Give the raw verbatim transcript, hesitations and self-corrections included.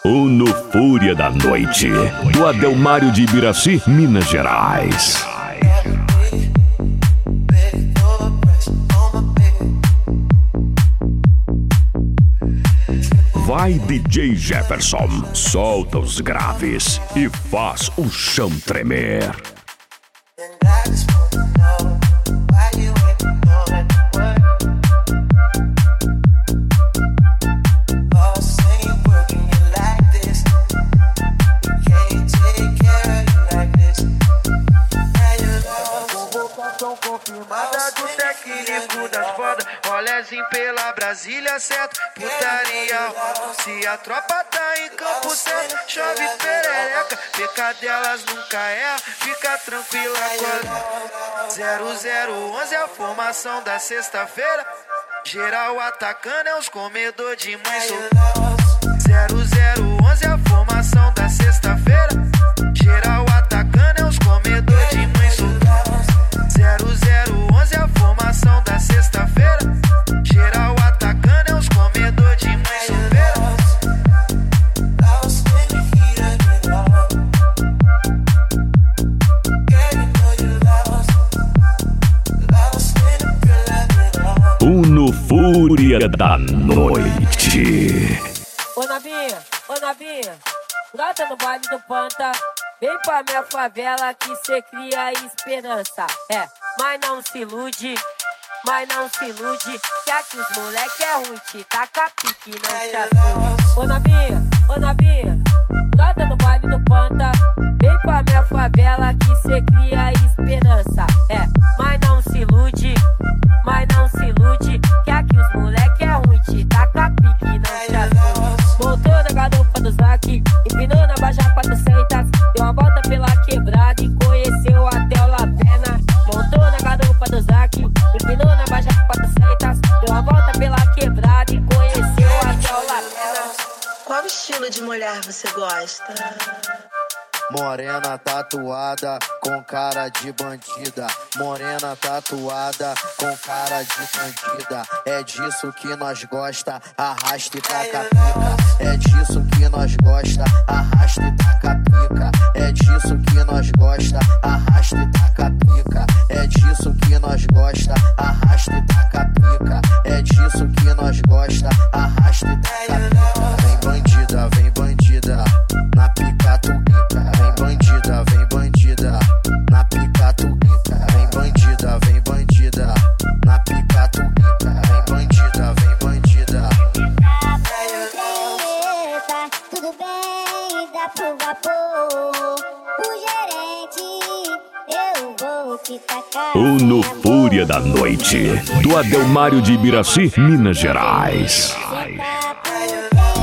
O No Fúria da Noite, do Adelmário de Ibiraci, Minas Gerais. Vai D J Jefferson, solta os graves e faz o chão tremer. Confirmada do técnico das fodas, rolezinho pela Brasília, certo? Putaria, se a tropa tá em campo certo, chove perereca, pecadelas nunca erra, fica tranquila agora. zero zero onze é a formação da sexta-feira, geral atacando é os comedor de mãe solteira. zero zero onze é a formação da sexta-feira, geral atacando é os comedor de mãe solteira. zero zero onze é a formação da sexta-feira, geral atacando é os comedor de mãe solteira. O No Fúria da Noite. Ô novinha, ô novinha, brota no baile do Panta, vem pra minha favela que cê cria esperança. É, mas não se ilude, mas não se ilude, que aqui os moleque é ruim, te taca pique, não te assuste. Ô novinha, ô novinha, brota no baile do Panta, vem pra minha favela que cê cria esperança. É, mas não se ilude, mas não se ilude, que aqui os moleque é ruim, te taca pique, não te assuste. Voltou na garupa do Zac, empinou na Baja quatrocentos, deu uma volta pela quebrada e conheceu até o Lapena. Montou na garupa do Zac, empinou na Baja quatrocentos, deu uma volta pela quebrada e conheceu até o Lapena. Qual estilo de mulher você gosta? Morena tatuada com cara de bandida, morena tatuada com cara de bandida. É disso que nós gosta, arrasta e taca pica. É disso que nós gosta, arrasta e taca pica. É disso que nós gosta, arrasta e taca pica. É disso que nós gosta, arrasta e taca pica. É disso que nós gosta, arrasta e taca pica. Vem bandida, vem bandida, na pica tu pica. Vem bandida, vem bandida, na pica tu pica. Vem bandida, vem bandida, na pica tu pica. Vem bandida, vem bandida. Eita, tudo bem, dá pro vapor. O gerente, eu vou te tacar. O No Fúria da Noite, do Adelmário de Ibiraci, Minas Gerais. Senta por dentro.